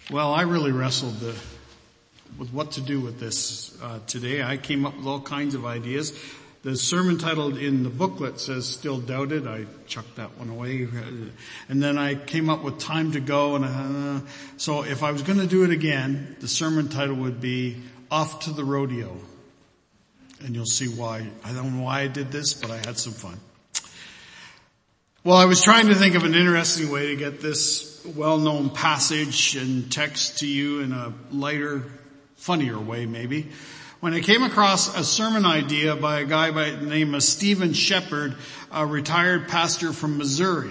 Well, I really wrestled with what to do with this today. I came up with all kinds of ideas. The sermon titled in the booklet says "Still Doubted." I chucked that one away. And then I came up with "Time to Go." And so if I was going to do it again, the sermon title would be "Off to the Rodeo." And you'll see why. I don't know why I did this, but I had some fun. Well, I was trying to think of an interesting way to get this well-known passage and text to you in a lighter, funnier way maybe, when I came across a sermon idea by a guy by the name of Stephen Shepard, a retired pastor from Missouri.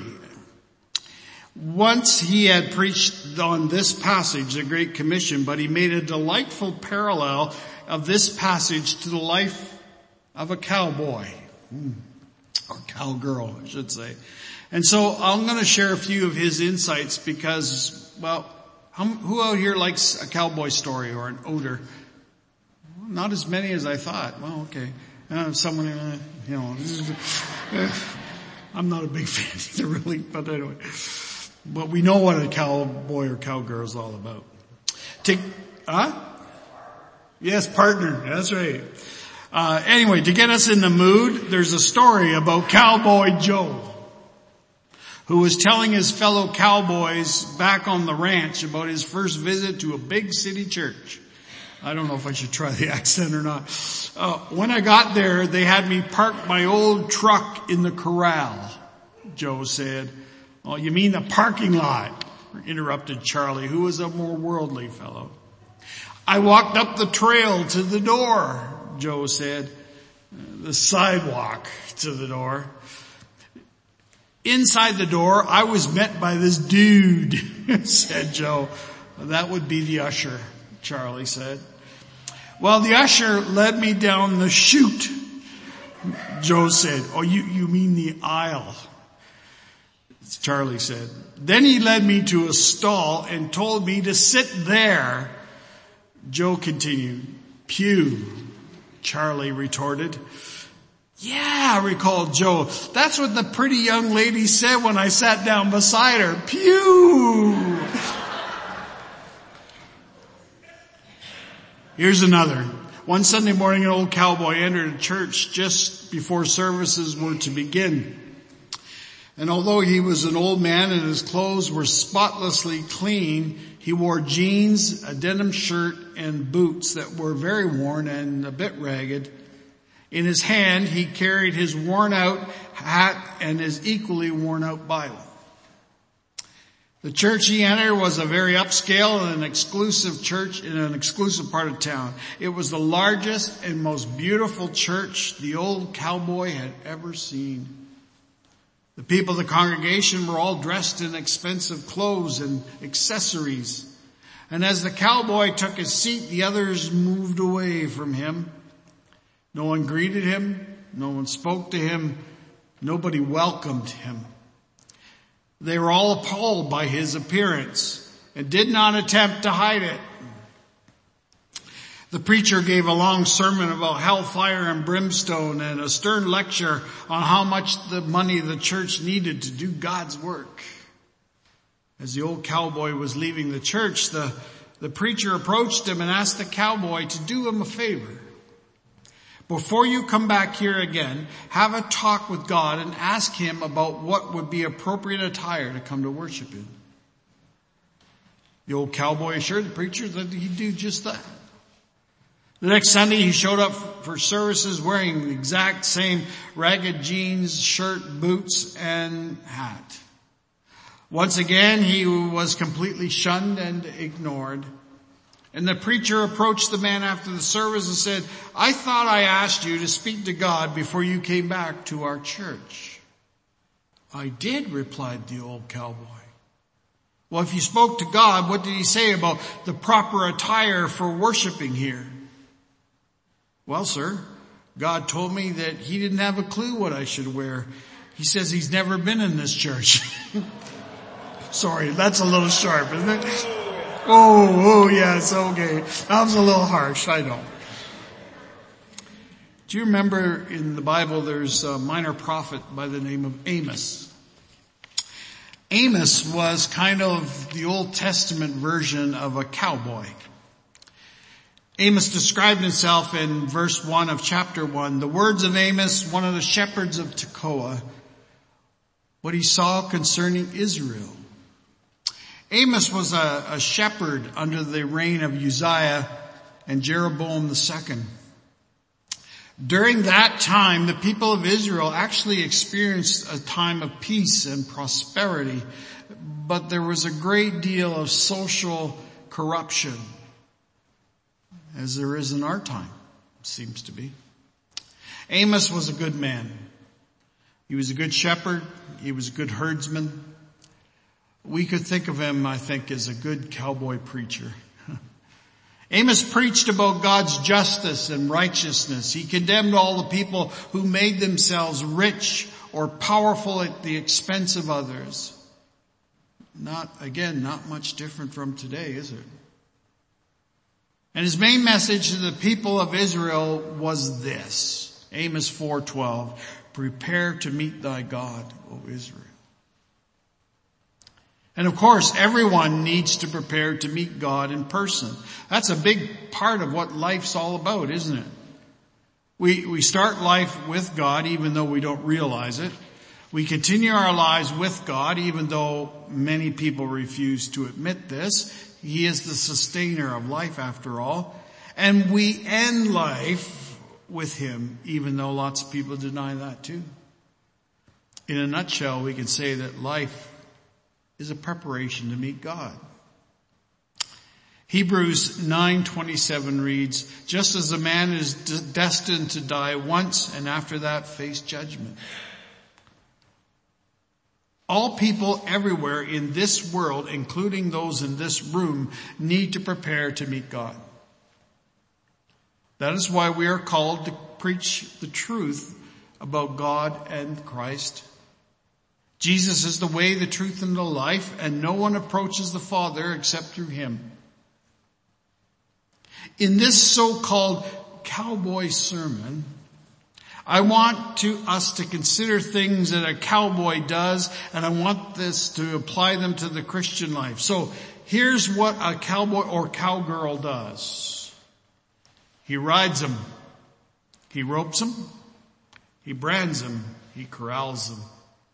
Once he had preached on this passage, the Great Commission, but he made a delightful parallel of this passage to the life of a cowboy, or cowgirl, I should say. And so I'm going to share a few of his insights because, well, who out here likes a cowboy story or an odor? Not as many as I thought. Well, okay. Someone, I'm not a big fan either, really, but anyway. But we know what a cowboy or cowgirl is all about. Yes, partner. That's right. Anyway, to get us in the mood, there's a story about Cowboy Joe, who was telling his fellow cowboys back on the ranch about his first visit to a big city church. I don't know if I should try the accent or not. When I got there, they had me park my old truck in the corral, Joe said. Oh, you mean the parking lot? Interrupted Charlie, who was a more worldly fellow. I walked up the trail to the door, Joe said. The sidewalk to the door. Inside the door, I was met by this dude, said Joe. That would be the usher, Charlie said. Well, the usher led me down the chute, Joe said. Oh, you mean the aisle, Charlie said. Then he led me to a stall and told me to sit there. Joe continued. Pew, Charlie retorted. Yeah, recalled Joe. That's what the pretty young lady said when I sat down beside her. Pew! Here's another. One Sunday morning, an old cowboy entered a church just before services were to begin. And although he was an old man and his clothes were spotlessly clean, he wore jeans, a denim shirt, and boots that were very worn and a bit ragged. In his hand, he carried his worn-out hat and his equally worn-out Bible. The church he entered was a very upscale and an exclusive church in an exclusive part of town. It was the largest and most beautiful church the old cowboy had ever seen. The people of the congregation were all dressed in expensive clothes and accessories. And as the cowboy took his seat, the others moved away from him. No one greeted him. No one spoke to him. Nobody welcomed him. They were all appalled by his appearance and did not attempt to hide it. The preacher gave a long sermon about hellfire and brimstone and a stern lecture on how much the money the church needed to do God's work. As the old cowboy was leaving the church, the preacher approached him and asked the cowboy to do him a favor. Before you come back here again, have a talk with God and ask him about what would be appropriate attire to come to worship in. The old cowboy assured the preacher that he'd do just that. The next Sunday he showed up for services wearing the exact same ragged jeans, shirt, boots, and hat. Once again he was completely shunned and ignored. And the preacher approached the man after the service and said, I thought I asked you to speak to God before you came back to our church. I did, replied the old cowboy. Well, if you spoke to God, what did he say about the proper attire for worshiping here? Well, sir, God told me that he didn't have a clue what I should wear. He says he's never been in this church. Sorry, that's a little sharp, isn't it? Oh, yes, okay. That was a little harsh, I know. Do you remember in the Bible there's a minor prophet by the name of Amos? Amos was kind of the Old Testament version of a cowboy. Amos described himself in verse 1 of chapter 1. The words of Amos, one of the shepherds of Tekoa, what he saw concerning Israel. Amos was a shepherd under the reign of Uzziah and Jeroboam II. During that time, the people of Israel actually experienced a time of peace and prosperity, but there was a great deal of social corruption, as there is in our time, seems to be. Amos was a good man. He was a good shepherd. He was a good herdsman. We could think of him, I think, as a good cowboy preacher. Amos preached about God's justice and righteousness. He condemned all the people who made themselves rich or powerful at the expense of others. Not much different from today, is it? And his main message to the people of Israel was this. Amos 4:12, prepare to meet thy God, O Israel. And of course, everyone needs to prepare to meet God in person. That's a big part of what life's all about, isn't it? We start life with God even though we don't realize it. We continue our lives with God even though many people refuse to admit this. He is the sustainer of life after all. And we end life with Him even though lots of people deny that too. In a nutshell, we can say that life is a preparation to meet God. Hebrews 9:27 reads, just as a man is destined to die once and after that face judgment. All people everywhere in this world, including those in this room, need to prepare to meet God. That is why we are called to preach the truth about God and Christ. Jesus is the way, the truth, and the life, and no one approaches the Father except through Him. In this so-called cowboy sermon, I want us to consider things that a cowboy does, and I want this to apply them to the Christian life. So here's what a cowboy or cowgirl does. He rides them. He ropes them. He brands them. He corrals them.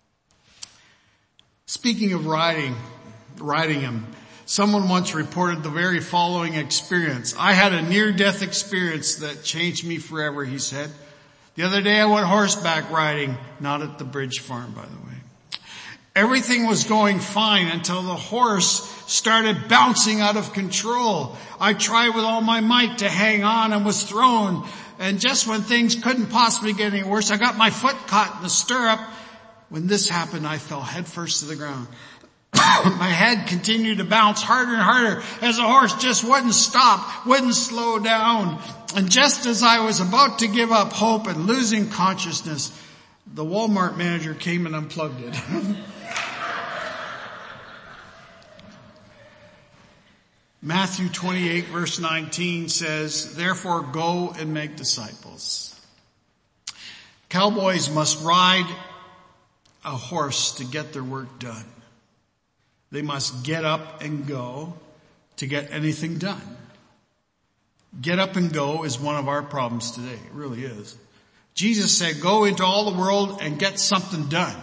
Speaking of riding him, someone once reported the very following experience. I had a near-death experience that changed me forever, he said. The other day I went horseback riding, not at the Bridge Farm, by the way. Everything was going fine until the horse started bouncing out of control. I tried with all my might to hang on and was thrown. And just when things couldn't possibly get any worse, I got my foot caught in the stirrup. When this happened, I fell headfirst to the ground. My head continued to bounce harder and harder as the horse just wouldn't stop, wouldn't slow down. And just as I was about to give up hope and losing consciousness, the Walmart manager came and unplugged it. Matthew 28 verse 19 says, therefore go and make disciples. Cowboys must ride a horse to get their work done. They must get up and go to get anything done. Get up and go is one of our problems today. It really is. Jesus said, go into all the world and get something done.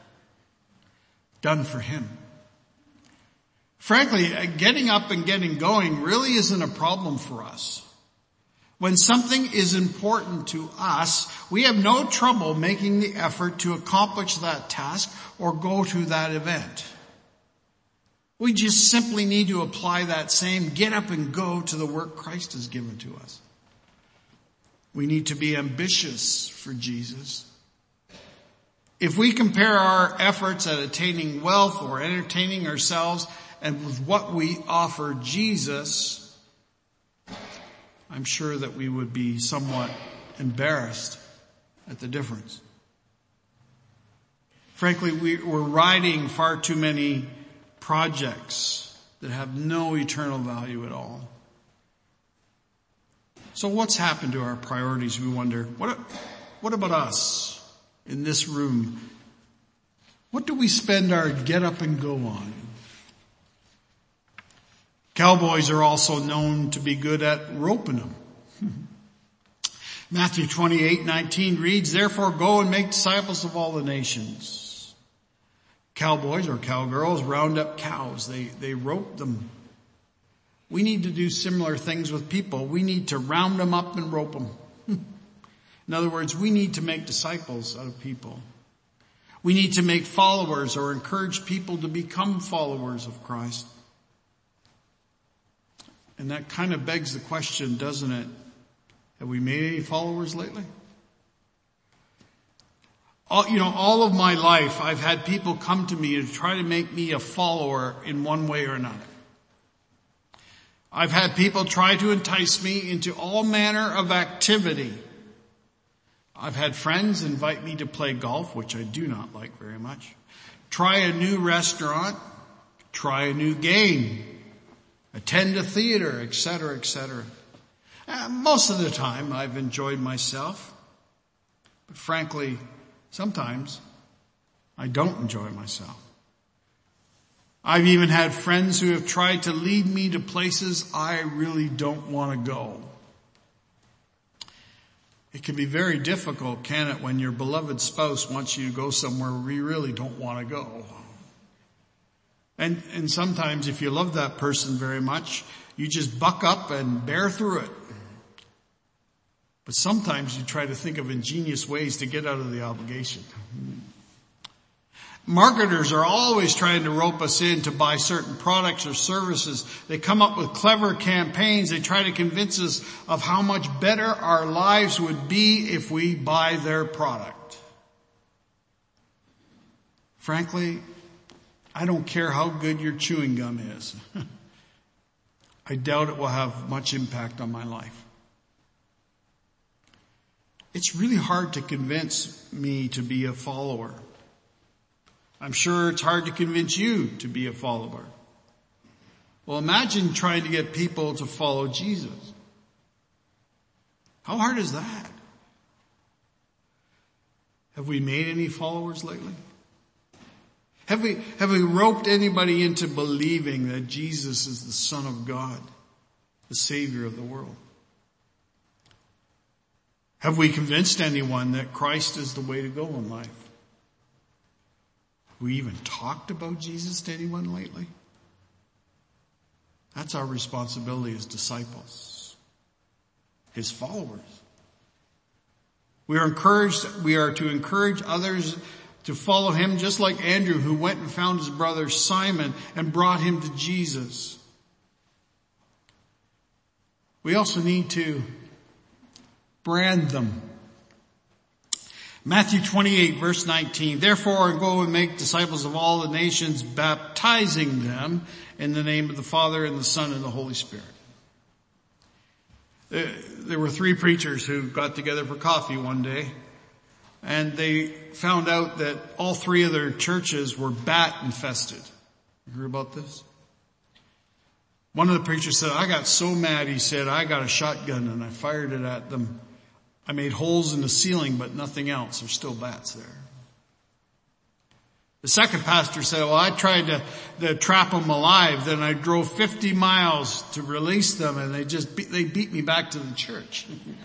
Done for Him. Frankly, getting up and getting going really isn't a problem for us. When something is important to us, we have no trouble making the effort to accomplish that task or go to that event. We just simply need to apply that same get up and go to the work Christ has given to us. We need to be ambitious for Jesus. If we compare our efforts at attaining wealth or entertaining ourselves and with what we offer Jesus, I'm sure that we would be somewhat embarrassed at the difference. Frankly, we're riding far too many projects that have no eternal value at all. So what's happened to our priorities, we wonder? What about us in this room? What do we spend our get up and go on? Cowboys are also known to be good at roping them. Matthew 28:19 reads, "Therefore go and make disciples of all the nations." Cowboys or cowgirls round up cows. They rope them. We need to do similar things with people. We need to round them up and rope them. In other words, we need to make disciples out of people. We need to make followers or encourage people to become followers of Christ. And that kind of begs the question, doesn't it? Have we made any followers lately? All of my life, I've had people come to me to try to make me a follower in one way or another. I've had people try to entice me into all manner of activity. I've had friends invite me to play golf, which I do not like very much. Try a new restaurant, try a new game, attend a theater, etc., etc. Most of the time I've enjoyed myself, but frankly, sometimes I don't enjoy myself. I've even had friends who have tried to lead me to places I really don't want to go. It can be very difficult, can it, when your beloved spouse wants you to go somewhere where you really don't want to go. And sometimes if you love that person very much, you just buck up and bear through it. But sometimes you try to think of ingenious ways to get out of the obligation. Marketers are always trying to rope us in to buy certain products or services. They come up with clever campaigns. They try to convince us of how much better our lives would be if we buy their product. Frankly, I don't care how good your chewing gum is. I doubt it will have much impact on my life. It's really hard to convince me to be a follower. I'm sure it's hard to convince you to be a follower. Well, imagine trying to get people to follow Jesus. How hard is that? Have we made any followers lately? Have we roped anybody into believing that Jesus is the Son of God, the Savior of the world? Have we convinced anyone that Christ is the way to go in life? Have we even talked about Jesus to anyone lately? That's our responsibility as disciples, His followers. We are to encourage others to follow Him, just like Andrew, who went and found his brother Simon and brought him to Jesus. We also need to brand them. Matthew 28 verse 19, "Therefore go and make disciples of all the nations, baptizing them in the name of the Father and the Son and the Holy Spirit." There were 3 preachers who got together for coffee one day, and they found out that all 3 of their churches were bat infested. You heard about this? One of the preachers said, "I got so mad," he said, "I got a shotgun and I fired it at them. I made holes in the ceiling, but nothing else. There's still bats there." The second pastor said, "Well, I tried to trap them alive. Then I drove 50 miles to release them, and they beat me back to the church."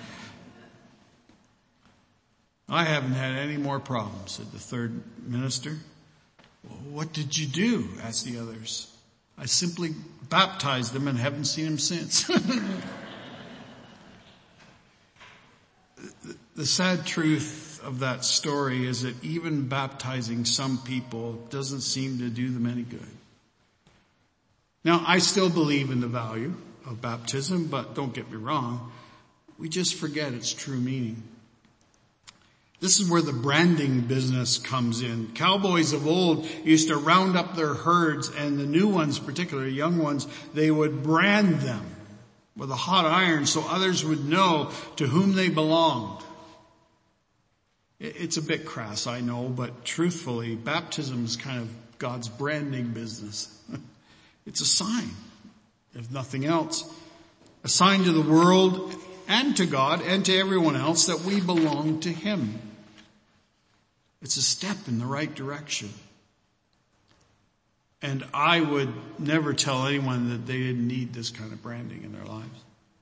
"I haven't had any more problems," said the third minister. "Well, what did you do?" asked the others. "I simply baptized them and haven't seen them since." The sad truth of that story is that even baptizing some people doesn't seem to do them any good. Now, I still believe in the value of baptism, but don't get me wrong, we just forget its true meaning. This is where the branding business comes in. Cowboys of old used to round up their herds, and the new ones, particularly young ones, they would brand them with a hot iron so others would know to whom they belonged. It's a bit crass, I know, but truthfully, baptism is kind of God's branding business. It's a sign, if nothing else. A sign to the world and to God and to everyone else that we belong to Him. It's a step in the right direction. And I would never tell anyone that they didn't need this kind of branding in their lives.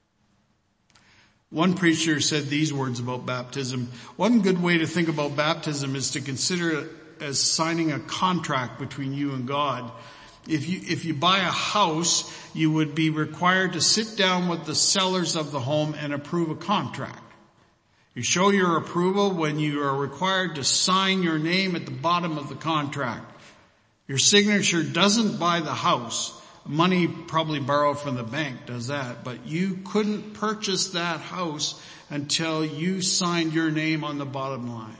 One preacher said these words about baptism. One good way to think about baptism is to consider it as signing a contract between you and God. If you buy a house, you would be required to sit down with the sellers of the home and approve a contract. You show your approval when you are required to sign your name at the bottom of the contract. Your signature doesn't buy the house. Money probably borrowed from the bank does that, but you couldn't purchase that house until you signed your name on the bottom line.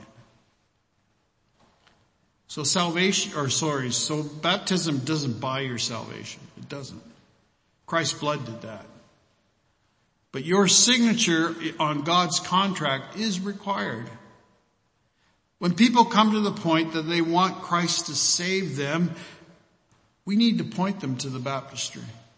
So baptism doesn't buy your salvation. It doesn't. Christ's blood did that. But your signature on God's contract is required. When people come to the point that they want Christ to save them, we need to point them to the baptistry.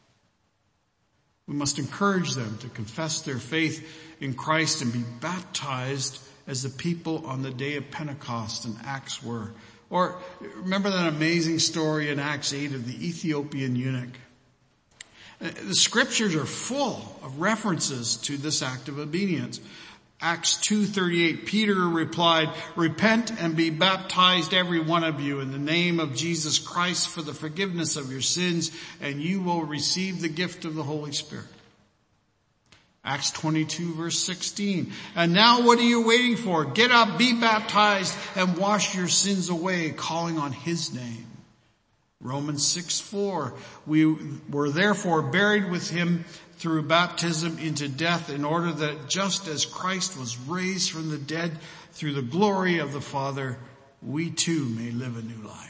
We must encourage them to confess their faith in Christ and be baptized as the people on the day of Pentecost in Acts were. Or remember that amazing story in Acts 8 of the Ethiopian eunuch. The scriptures are full of references to this act of obedience. Acts 2:38, Peter replied, "Repent and be baptized every one of you in the name of Jesus Christ for the forgiveness of your sins, and you will receive the gift of the Holy Spirit." Acts 22 verse 16, "And now what are you waiting for? Get up, be baptized, and wash your sins away, calling on His name." Romans 6:4, "We were therefore buried with Him through baptism into death, in order that just as Christ was raised from the dead through the glory of the Father, we too may live a new life."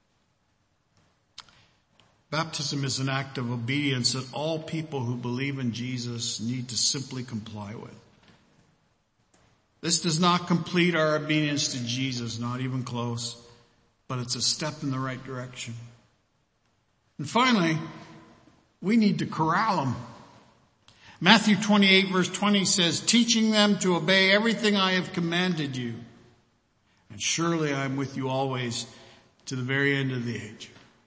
Baptism is an act of obedience that all people who believe in Jesus need to simply comply with. This does not complete our obedience to Jesus, not even close, but it's a step in the right direction. And finally, we need to corral them. Matthew 28 verse 20 says, "Teaching them to obey everything I have commanded you. And surely I am with you always to the very end of the age."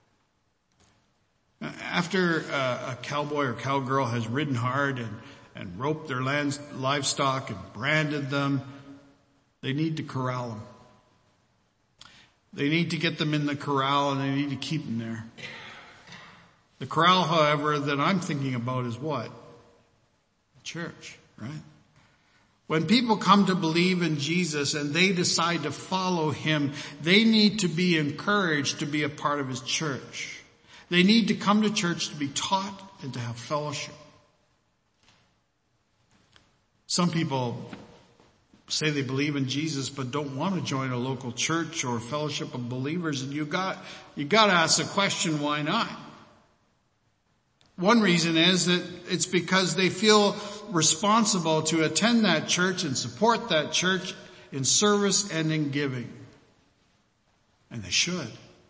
After a cowboy or cowgirl has ridden hard and roped their livestock and branded them, they need to corral them. They need to get them in the corral, and they need to keep them there. The corral, however, that I'm thinking about is what? Church, right? When people come to believe in Jesus and they decide to follow Him, they need to be encouraged to be a part of His church. They need to come to church to be taught and to have fellowship. Some people say they believe in Jesus but don't want to join a local church or fellowship of believers, and you got to ask the question, why not? One reason is that it's because they feel responsible to attend that church and support that church in service and in giving. And they should.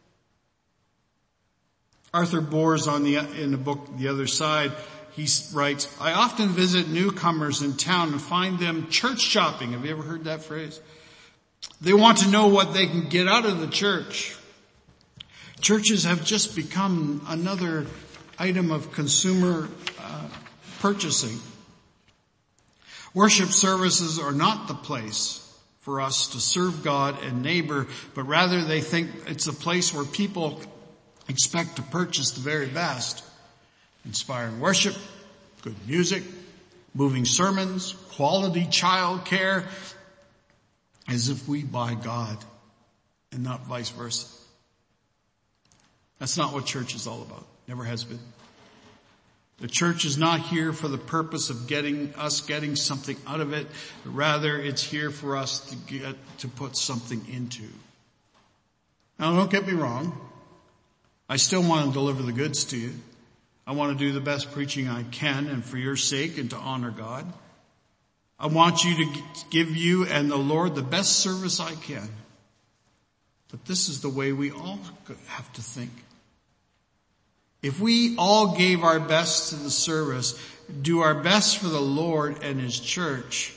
Arthur Boers in the book The Other Side, he writes, "I often visit newcomers in town and find them church shopping." Have you ever heard that phrase? They want to know what they can get out of the church. Churches have just become another item of consumer purchasing. Worship services are not the place for us to serve God and neighbor, but rather they think it's a place where people expect to purchase the very best. Inspiring worship, good music, moving sermons, quality child care, as if we buy God and not vice versa. That's not what church is all about. Never has been. The church is not here for the purpose of getting something out of it. Rather, it's here for us to put something into. Now, don't get me wrong. I still want to deliver the goods to you. I want to do the best preaching I can, and for your sake and to honor God. I want you to give you and the Lord the best service I can. But this is the way we all have to think. If we all gave our best to the service, do our best for the Lord and His church,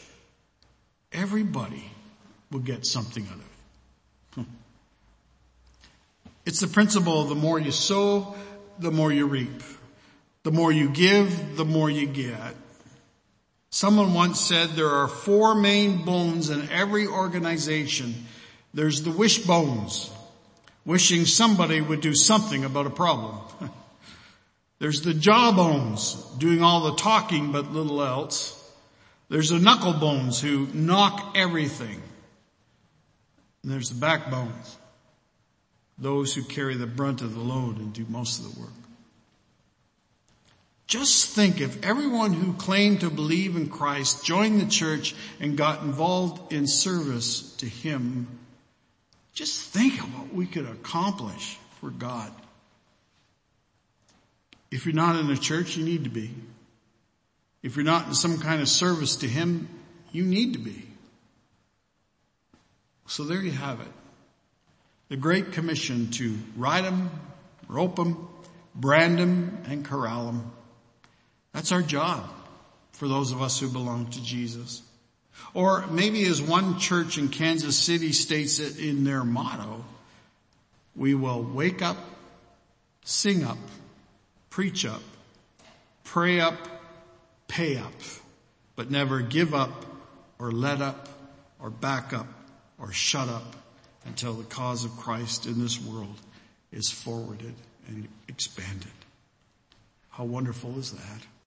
everybody will get something out of it. It's the principle of the more you sow, the more you reap. The more you give, the more you get. Someone once said there are 4 main bones in every organization. There's the wish bones, wishing somebody would do something about a problem. There's the jaw bones, doing all the talking but little else. There's the knuckle bones who knock everything. And there's the backbones, those who carry the brunt of the load and do most of the work. Just think if everyone who claimed to believe in Christ joined the church and got involved in service to Him. Just think of what we could accomplish for God. If you're not in a church, you need to be. If you're not in some kind of service to Him, you need to be. So there you have it. The Great Commission to ride Him, rope Him, brand Him, and corral Him. That's our job for those of us who belong to Jesus. Or maybe as one church in Kansas City states it in their motto, we will wake up, sing up, preach up, pray up, pay up, but never give up or let up or back up or shut up until the cause of Christ in this world is forwarded and expanded. How wonderful is that?